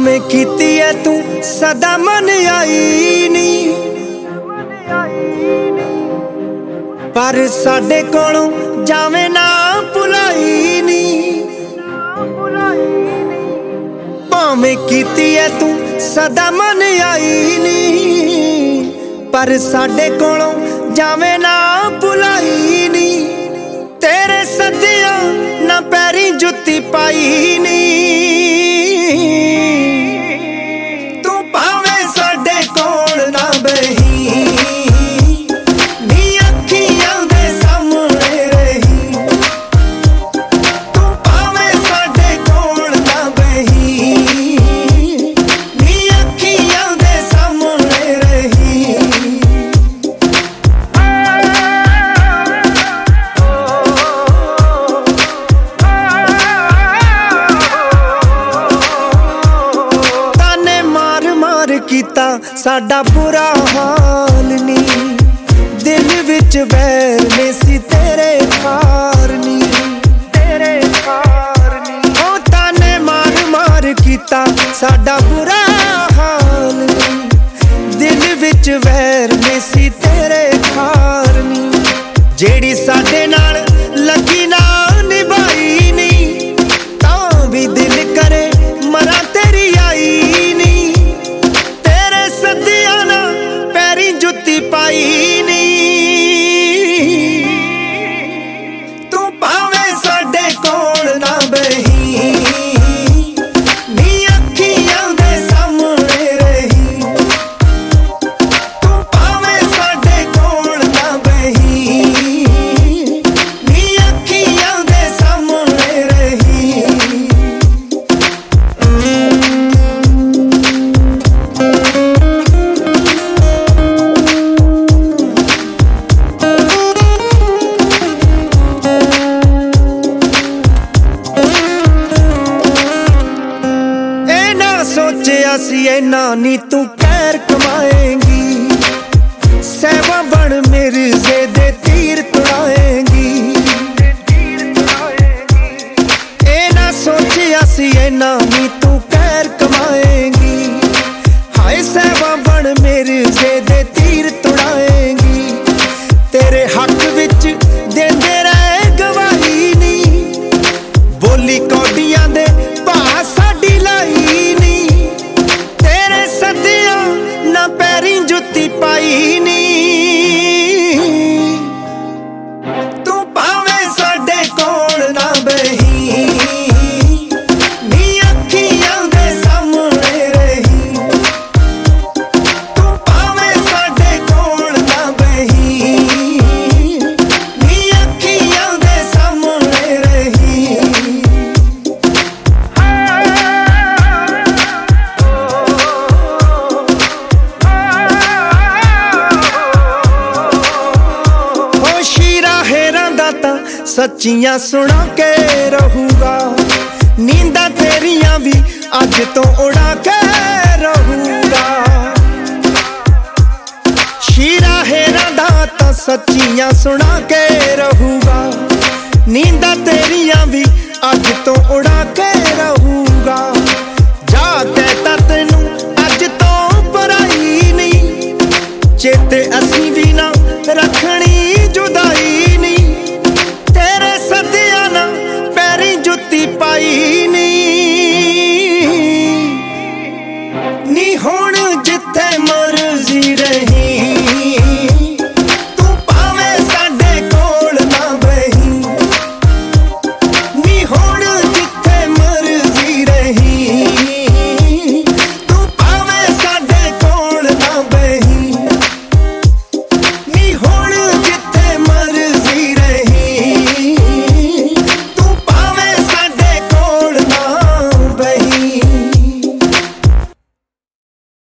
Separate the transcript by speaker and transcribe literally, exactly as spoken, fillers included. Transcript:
Speaker 1: भावें कीती है तू सदा मन आई नी, पर साडे कोलों जावे ना भुलाई नी। भावें कीती है तू सदा मन आई नी, पर साडे कोलों जावे ना भुलाई नी। तेरे सदियां ना पैरी जुत्ती पाई नी, तू भावें साडे कोल ना बही, नी अखियां दे सामने रही। तू भावें साडे कोल ना बही, नी अखियां दे सामने रही। कीता साडा बुरा हाल नी, दिल विच वैर ने सी तेरे खार नी, तेरे खार नी। ओ ताने मार मार कीता साडा बुरा हाल नी, दिल विच वैर ने सी तेरे खार नी। जेड़ी साडे नाल लगी ना निभाई नी, तां भी दिल करे मरा तेरी आई नी। जुत्ती पाई नी, तू भावें साडे कोल ना बही, नी अखियां दे सामने रही। तू भावें साडे कोल ना बही, नी अखियां दे सामने रही। सोचिया सी ऐना नी तू कैर कमाएंगी, सहवा बन मिर्जे दे तीर तुड़ाएंगी। ए ना सोचिया सी ऐना नी तू कैर कमाएंगी, हाय सहवा बन मिर्जे दे तीर तुड़ाएंगी। तेरे हक विच देंदे रहे गवाही नी, बोली कौडियां दे भा साडी लाई नी। ना पैरी जुत्ती पाई नी, तू भावें साडे कोल ना बही, नी अखियां दे सामने रही। तू भावें साडे कोल ना बही, नी अखियां दे सामने रही। सच्चियां सुना के रहूगा, नींदा तेरियां भी अज तो उड़ा के रहूगा। शीरा हेरा दा तां सच्चियां सुना के रहूगा, नींदा तेरियां भी अज तो उड़ा के रहूगा। जा कहता तेनू अज तो पराई नहीं, चेते असी भी ना रखनी जुदाई।